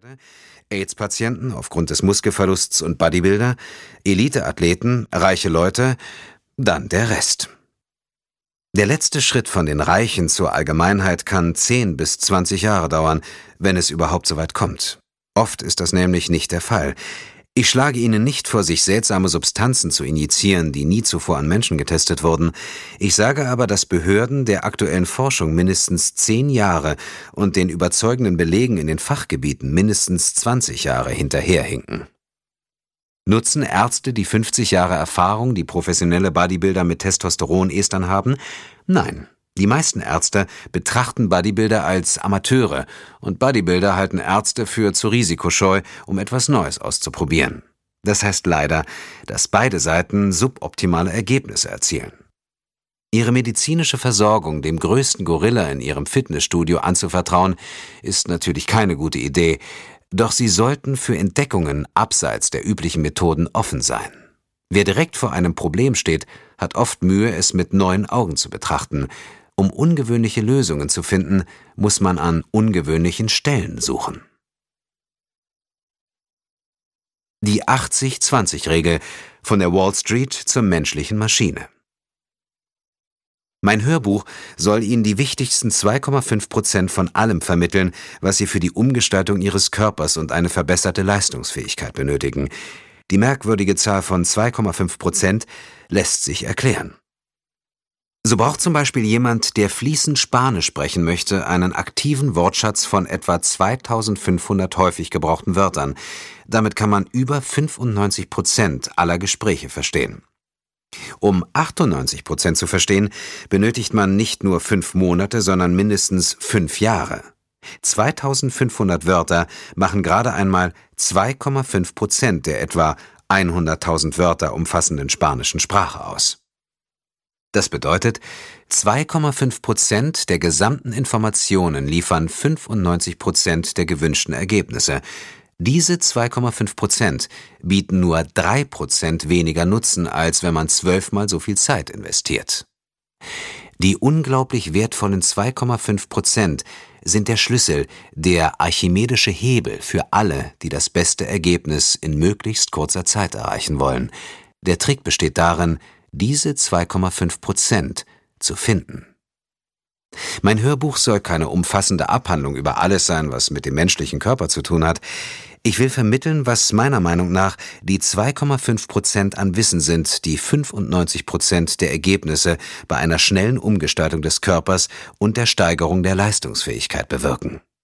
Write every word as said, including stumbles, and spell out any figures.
AIDS-Patienten aufgrund des Muskelverlusts und Bodybuilder, Eliteathleten, reiche Leute, dann der Rest. Der letzte Schritt von den Reichen zur Allgemeinheit kann zehn bis zwanzig Jahre dauern, wenn es überhaupt so weit kommt. Oft ist das nämlich nicht der Fall. Ich schlage Ihnen nicht vor, sich seltsame Substanzen zu injizieren, die nie zuvor an Menschen getestet wurden. Ich sage aber, dass Behörden der aktuellen Forschung mindestens zehn Jahre und den überzeugenden Belegen in den Fachgebieten mindestens zwanzig Jahre hinterherhinken. Nutzen Ärzte die fünfzig Jahre Erfahrung, die professionelle Bodybuilder mit Testosteronestern haben? Nein. Die meisten Ärzte betrachten Bodybuilder als Amateure und Bodybuilder halten Ärzte für zu risikoscheu, um etwas Neues auszuprobieren. Das heißt leider, dass beide Seiten suboptimale Ergebnisse erzielen. Ihre medizinische Versorgung dem größten Gorilla in ihrem Fitnessstudio anzuvertrauen, ist natürlich keine gute Idee, doch sie sollten für Entdeckungen abseits der üblichen Methoden offen sein. Wer direkt vor einem Problem steht, hat oft Mühe, es mit neuen Augen zu betrachten. Um ungewöhnliche Lösungen zu finden, muss man an ungewöhnlichen Stellen suchen. Die achtzig zwanzig Regel von der Wall Street zur menschlichen Maschine. Mein Hörbuch soll Ihnen die wichtigsten zwei Komma fünf Prozent von allem vermitteln, was Sie für die Umgestaltung Ihres Körpers und eine verbesserte Leistungsfähigkeit benötigen. Die merkwürdige Zahl von zwei Komma fünf Prozent lässt sich erklären. So braucht zum Beispiel jemand, der fließend Spanisch sprechen möchte, einen aktiven Wortschatz von etwa zweitausendfünfhundert häufig gebrauchten Wörtern. Damit kann man über fünfundneunzig Prozent aller Gespräche verstehen. Um achtundneunzig Prozent zu verstehen, benötigt man nicht nur fünf Monate, sondern mindestens fünf Jahre. zweitausendfünfhundert Wörter machen gerade einmal zwei Komma fünf Prozent der etwa hunderttausend Wörter umfassenden spanischen Sprache aus. Das bedeutet, zwei Komma fünf Prozent der gesamten Informationen liefern fünfundneunzig Prozent der gewünschten Ergebnisse. Diese zwei Komma fünf Prozent bieten nur drei Prozent weniger Nutzen, als wenn man zwölfmal so viel Zeit investiert. Die unglaublich wertvollen zwei Komma fünf Prozent sind der Schlüssel, der archimedische Hebel für alle, die das beste Ergebnis in möglichst kurzer Zeit erreichen wollen. Der Trick besteht darin, diese zwei Komma fünf Prozent zu finden. Mein Hörbuch soll keine umfassende Abhandlung über alles sein, was mit dem menschlichen Körper zu tun hat. Ich will vermitteln, was meiner Meinung nach die zwei Komma fünf Prozent an Wissen sind, die fünfundneunzig Prozent der Ergebnisse bei einer schnellen Umgestaltung des Körpers und der Steigerung der Leistungsfähigkeit bewirken.